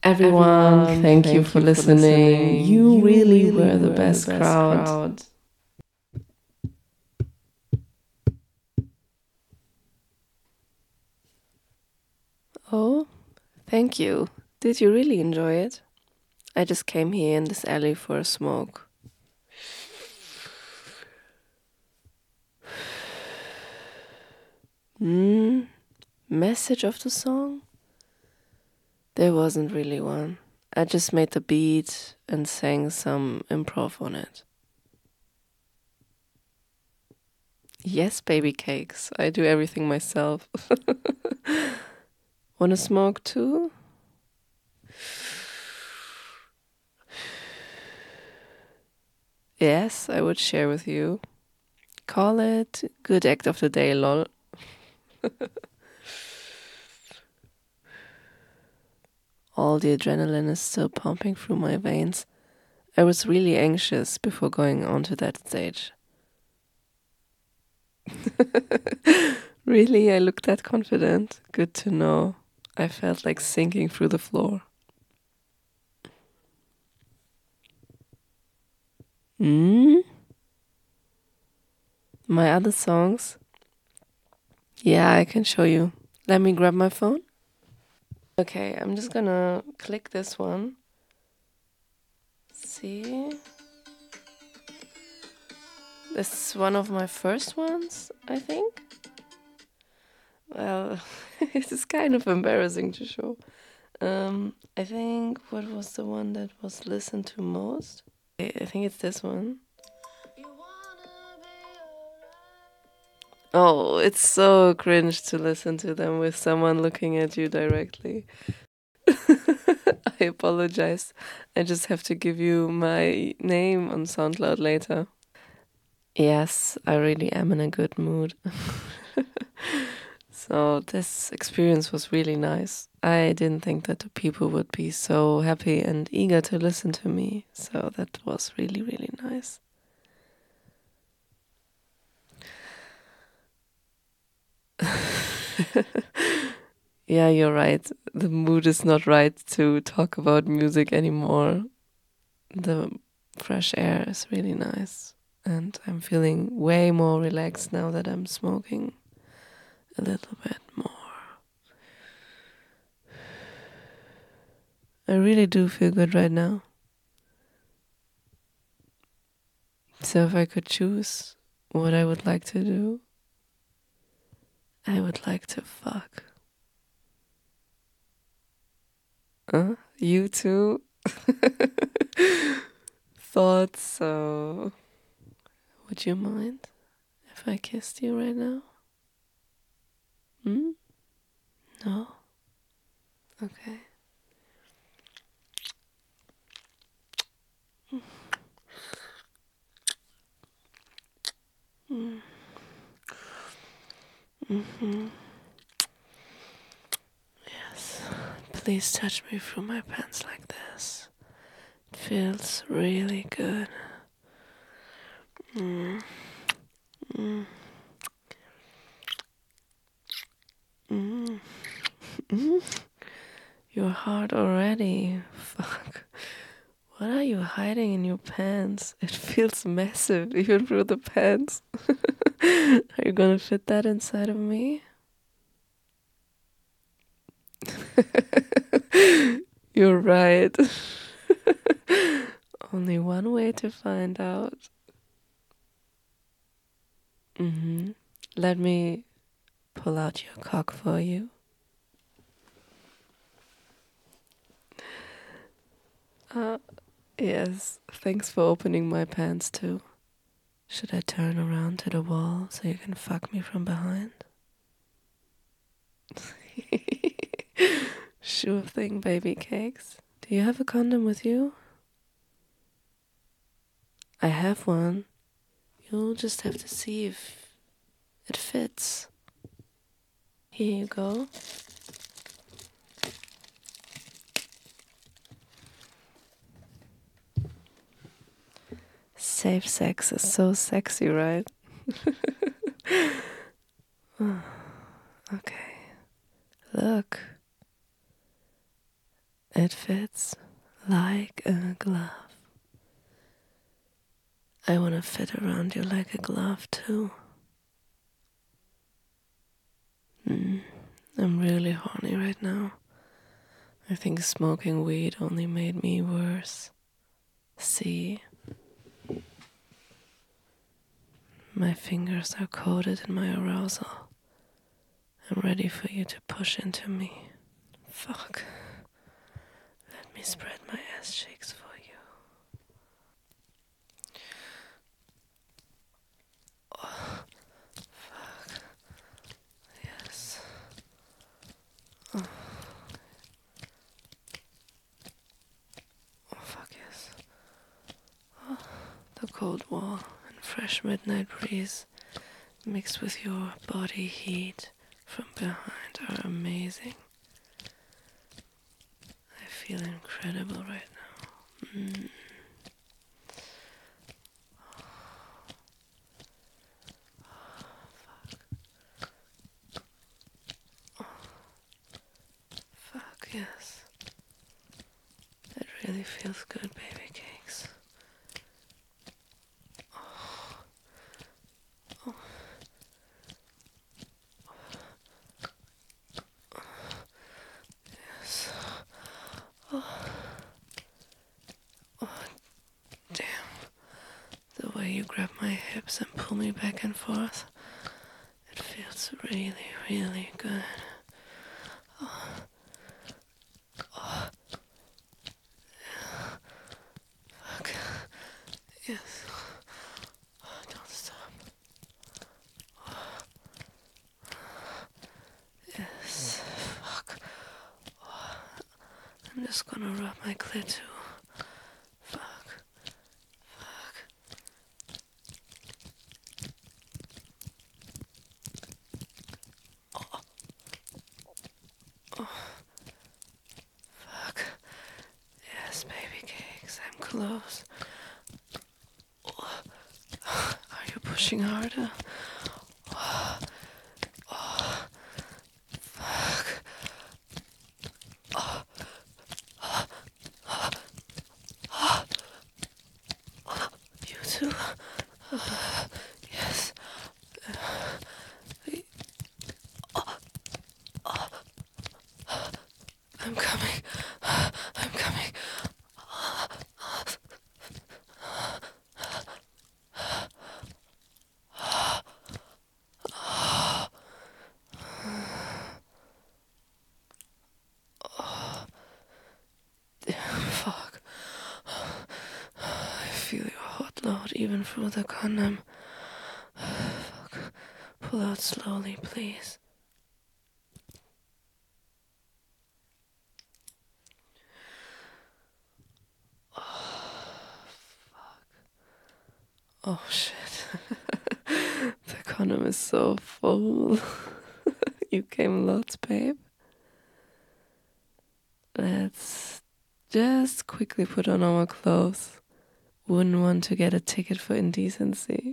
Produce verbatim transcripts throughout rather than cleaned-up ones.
Everyone, thank, thank you for, you for listening. listening. You, you really, really were the were best, the best crowd. crowd. Oh, thank you. Did you really enjoy it? I just came here in this alley for a smoke. Hmm, message of the song? There wasn't really one. I just made the beat and sang some improv on it. Yes, baby cakes. I do everything myself. Wanna smoke too? Yes, I would share with you. Call it good act of the day, lol. All the adrenaline is still pumping through my veins. I was really anxious before going onto that stage. Really? I looked that confident? Good to know. I felt like sinking through the floor. Hmm? My other songs? Yeah, I can show you. Let me grab my phone. Okay, I'm just gonna click this one. See? This is one of my first ones, I think. Well, it is kind of embarrassing to show. Um, I think what was the one that was listened to most? I I think it's this one. Oh, it's so cringe to listen to them with someone looking at you directly. I apologize. I just have to give you my name on SoundCloud later. Yes, I really am in a good mood. So this experience was really nice. I didn't think that the people would be so happy and eager to listen to me. So that was really, really nice. Yeah, you're right. The mood is not right to talk about music anymore. The fresh air is really nice. And I'm feeling way more relaxed now that I'm smoking a little bit more. I really do feel good right now. So if I could choose what I would like to do, I would like to fuck. Huh? You too? Thought so. Would you mind if I kissed you right now? Hmm? No? Okay. Mm. Mm-hmm. Yes. Please touch me through my pants like this. It feels really good. Mm. Mm. Mm. Mm. You're hard already. Fuck. What are you hiding in your pants? It feels massive, even through the pants. Are you gonna fit that inside of me? You're right. Only one way to find out. Mm-hmm. Let me pull out your cock for you. Uh, yes. Thanks for opening my pants too. Should I turn around to the wall so you can fuck me from behind? Sure thing, baby cakes. Do you have a condom with you? I have one. You'll just have to see if it fits. Here you go. Safe sex is so sexy, right? Okay. Look. It fits like a glove. I wanna fit around you like a glove too. Mm, I'm really horny right now. I think smoking weed only made me worse. See? My fingers are coated in my arousal. I'm ready for you to push into me. Fuck. Let me spread my ass cheeks for you. Oh, fuck. Yes. Oh. Oh, fuck yes. Oh, the cold wall and fresh midnight breeze mixed with your body heat from behind are amazing. I feel incredible right now. Mm. Fuck yes. It really feels good, baby cakes. Oh. Oh. Yes. Oh. Oh, damn. The way you grab my hips and pull me back and forth. It feels really, really good. Oh. Oh. Fuck. Yes. Oh, don't stop. Oh. Yes. Fuck. Oh. I'm just gonna rub my clit too. Fuck. Fuck. Oh. Oh. Fuck. Yes, baby cakes. I'm close. Oh. Are you pushing harder? Oh. Oh. Fuck. Oh. Oh. Oh. Oh. Oh. You too. Oh. Yes. Uh, oh. Oh. I'm coming. I'm coming. Fuck. I feel your hot load even through the condom. Fuck. Pull out slowly, please. Oh shit. The condom is so full. You came lots, babe. Let's just quickly put on our clothes. Wouldn't want to get a ticket for indecency.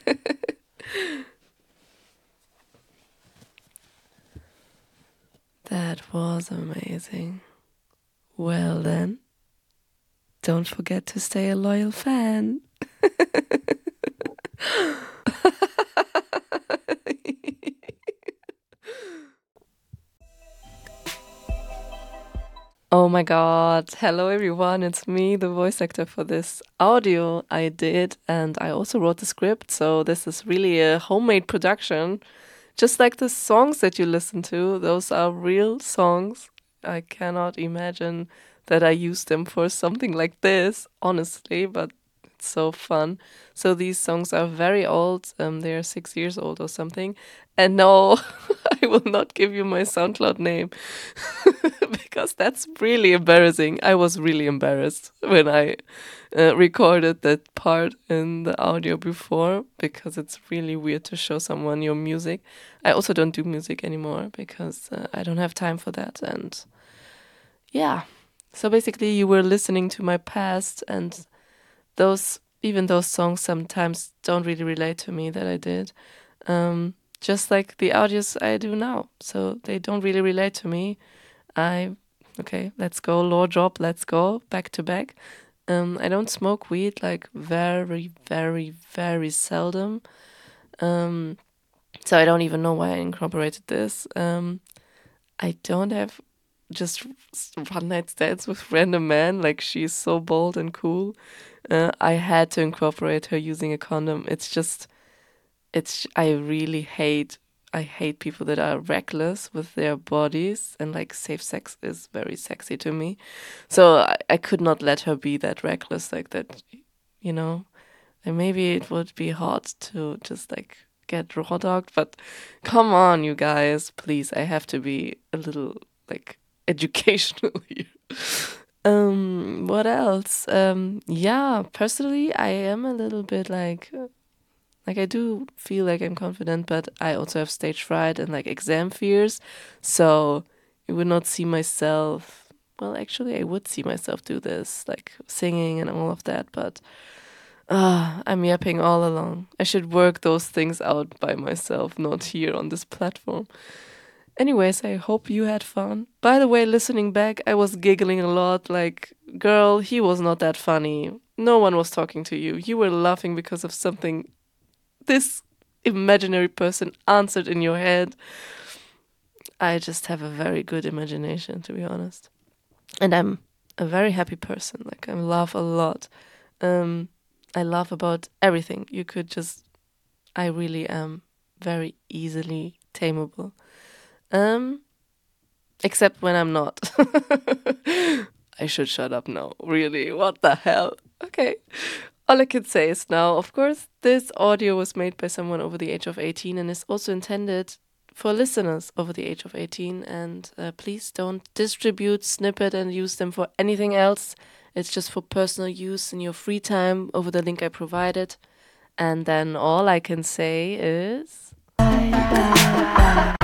That was amazing. Well then, don't forget to stay a loyal fan. Oh my god. Hello everyone, it's me, the voice actor for this audio I did, and I also wrote the script, so this is really a homemade production. Just like the songs that you listen to, those are real songs. I cannot imagine that I used them for something like this, honestly, but it's so fun. So these songs are very old, um, they are six years old or something. And no, I will not give you my SoundCloud name because that's really embarrassing. I was really embarrassed when I uh, recorded that part in the audio before because it's really weird to show someone your music. I also don't do music anymore because uh, I don't have time for that. And yeah, so basically you were listening to my past, and those, even those songs sometimes don't really relate to me that I did. Um, just like the audios I do now. So they don't really relate to me. I Okay, let's go. Law drop. Let's go back to back. Um, I don't smoke weed, like very, very, very seldom. Um, so I don't even know why I incorporated this. Um, I don't have just one night stands with random men. Like, she's so bold and cool. Uh, I had to incorporate her using a condom. It's just, it's. I really hate. I hate people that are reckless with their bodies, and like safe sex is very sexy to me. So I, I could not let her be that reckless like that, you know. And maybe it would be hard to just like get raw dogged, but come on, you guys, please. I have to be a little like educational here. Um, what else? Um, yeah, personally, I am a little bit like, uh, like I do feel like I'm confident, but I also have stage fright and like exam fears. So I would not see myself. Well, actually, I would see myself do this, like singing and all of that, but ah, I'm yapping all along. I should work those things out by myself, not here on this platform. Anyways, I hope you had fun. By the way, listening back, I was giggling a lot. Like, girl, he was not that funny. No one was talking to you. You were laughing because of something this imaginary person answered in your head. I just have a very good imagination, to be honest. And I'm a very happy person. Like, I laugh a lot. Um, I laugh about everything. You could just, I really am very easily tameable. Um, except when I'm not. I should shut up now. Really, what the hell? Okay. All I can say is now, of course, this audio was made by someone over the age of eighteen and is also intended for listeners over the age of eighteen. And uh, please don't distribute, snippet, and use them for anything else. It's just for personal use in your free time over the link I provided. And then all I can say is... Bye, bye, bye.